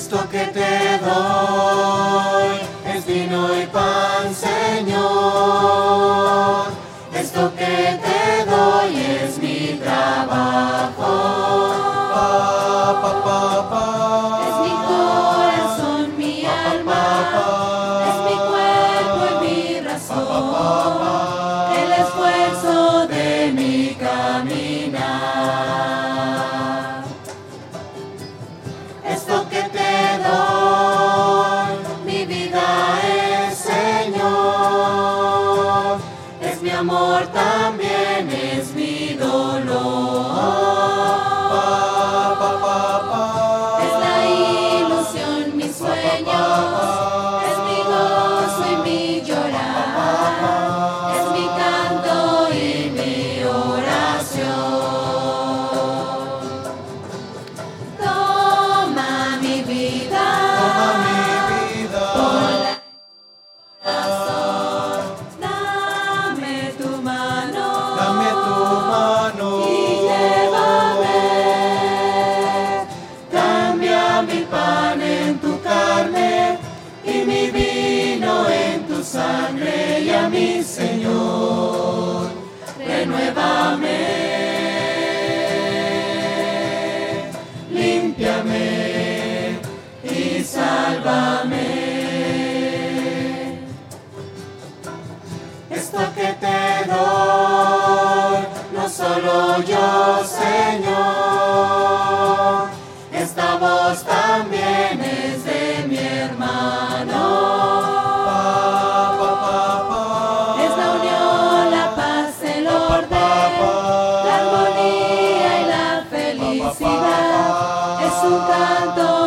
Esto que te doy es vino y pan, Señor. Esto que te doy es mi trabajo. Es mi corazón, mi alma, es mi cuerpo y mi razón, el esfuerzo de mi caminar. Esto que te doy, mi vida es, Señor, es mi amor, también es mi dolor. Es la ilusión, mis sueños, es mi gozo y mi llorar, es mi canto y mi oración. Toma mi vida, por la corazón, dame tu mano, y llévame. Cambia mi pan en tu carne y mi vino en tu sangre, y a mi Señor, renuévame, límpiame y sálvame. Esto que te doy, no solo yo, Señor, esta voz también es de mi hermano. Es la unión, la paz, el orden, la armonía y la felicidad. Es un canto